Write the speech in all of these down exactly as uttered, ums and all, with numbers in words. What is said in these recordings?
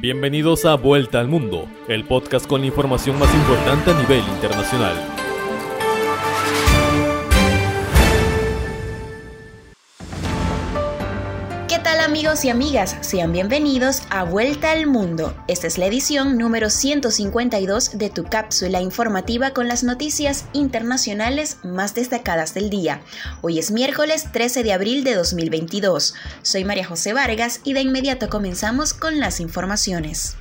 Bienvenidos a Vuelta al Mundo, el podcast con la información más importante a nivel internacional. ¿Qué tal amigos y amigas? Sean bienvenidos a Vuelta al Mundo. Esta es la edición número ciento cincuenta y dos de tu cápsula informativa con las noticias internacionales más destacadas del día. Hoy es miércoles trece de abril de dos mil veintidós. Soy María José Vargas y de inmediato comenzamos con las informaciones.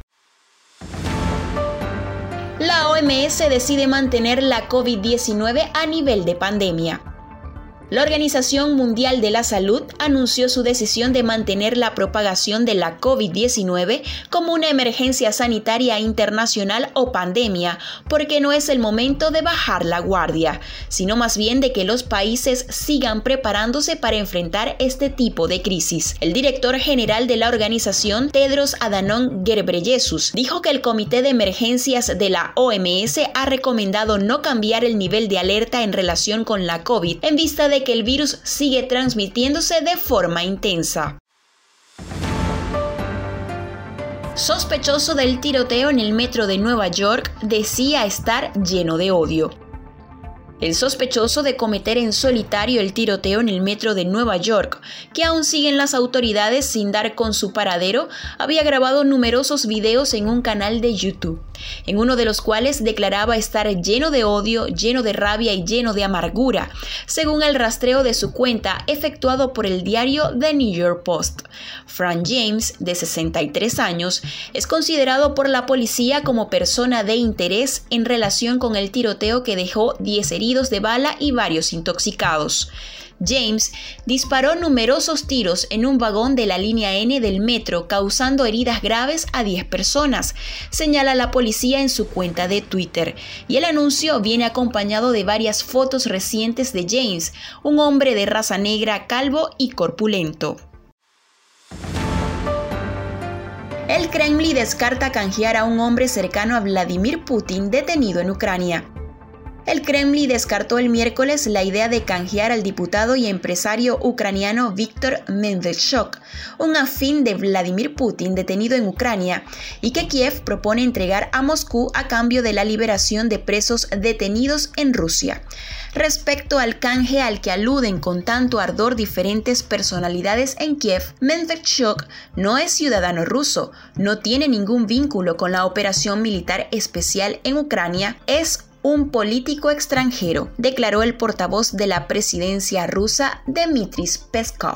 La O M S decide mantener la COVID diecinueve a nivel de pandemia. La Organización Mundial de la Salud anunció su decisión de mantener la propagación de la COVID diecinueve como una emergencia sanitaria internacional o pandemia, porque no es el momento de bajar la guardia, sino más bien de que los países sigan preparándose para enfrentar este tipo de crisis. El director general de la organización, Tedros Adhanom Ghebreyesus, dijo que el Comité de Emergencias de la O M S ha recomendado no cambiar el nivel de alerta en relación con la COVID, en vista de que el virus sigue transmitiéndose de forma intensa. Sospechoso del tiroteo en el metro de Nueva York decía estar lleno de odio. El sospechoso de cometer en solitario el tiroteo en el metro de Nueva York, que aún siguen las autoridades sin dar con su paradero, había grabado numerosos videos en un canal de YouTube, en uno de los cuales declaraba estar lleno de odio, lleno de rabia y lleno de amargura, según el rastreo de su cuenta efectuado por el diario The New York Post. Frank James, de sesenta y tres años, es considerado por la policía como persona de interés en relación con el tiroteo que dejó diez heridos de bala y varios intoxicados. James disparó numerosos tiros en un vagón de la línea N del metro, causando heridas graves a diez personas, señala la policía en su cuenta de Twitter. Y el anuncio viene acompañado de varias fotos recientes de James, un hombre de raza negra, calvo y corpulento. El Kremlin descarta canjear a un hombre cercano a Vladimir Putin detenido en Ucrania. El Kremlin descartó el miércoles la idea de canjear al diputado y empresario ucraniano Viktor Medvedchuk, un afín de Vladimir Putin detenido en Ucrania, y que Kiev propone entregar a Moscú a cambio de la liberación de presos detenidos en Rusia. Respecto al canje al que aluden con tanto ardor diferentes personalidades en Kiev, Medvedchuk no es ciudadano ruso, no tiene ningún vínculo con la operación militar especial en Ucrania, es un político extranjero, declaró el portavoz de la presidencia rusa, Dmitry Peskov.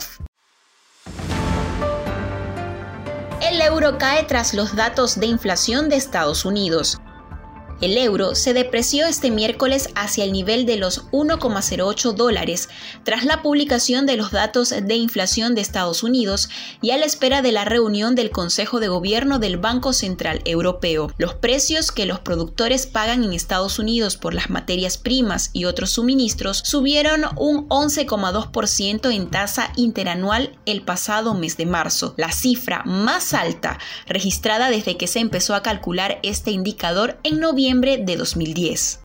El euro cae tras los datos de inflación de Estados Unidos. El euro se depreció este miércoles hacia el nivel de los uno coma cero ocho dólares tras la publicación de los datos de inflación de Estados Unidos y a la espera de la reunión del Consejo de Gobierno del Banco Central Europeo. Los precios que los productores pagan en Estados Unidos por las materias primas y otros suministros subieron un once coma dos por ciento en tasa interanual el pasado mes de marzo, la cifra más alta registrada desde que se empezó a calcular este indicador en noviembre de dos mil diez.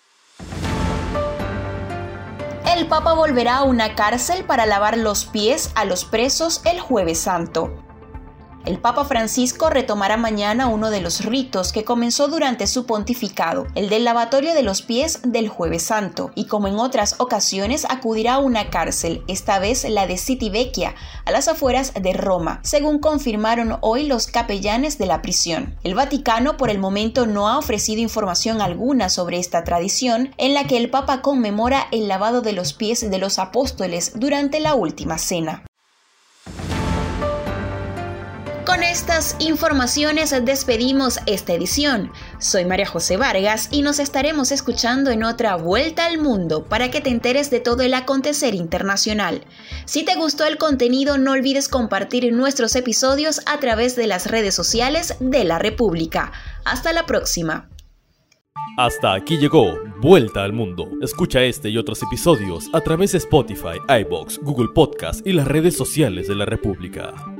El Papa volverá a una cárcel para lavar los pies a los presos el Jueves Santo. El Papa Francisco retomará mañana uno de los ritos que comenzó durante su pontificado, el del lavatorio de los pies del Jueves Santo, y como en otras ocasiones acudirá a una cárcel, esta vez la de Civitavecchia, a las afueras de Roma, según confirmaron hoy los capellanes de la prisión. El Vaticano por el momento no ha ofrecido información alguna sobre esta tradición, en la que el Papa conmemora el lavado de los pies de los apóstoles durante la última cena. Con estas informaciones despedimos esta edición. Soy María José Vargas y nos estaremos escuchando en otra Vuelta al Mundo para que te enteres de todo el acontecer internacional. Si te gustó el contenido, no olvides compartir nuestros episodios a través de las redes sociales de la República. Hasta la próxima. Hasta aquí llegó Vuelta al Mundo. Escucha este y otros episodios a través de Spotify, iVoox, Google Podcast y las redes sociales de la República.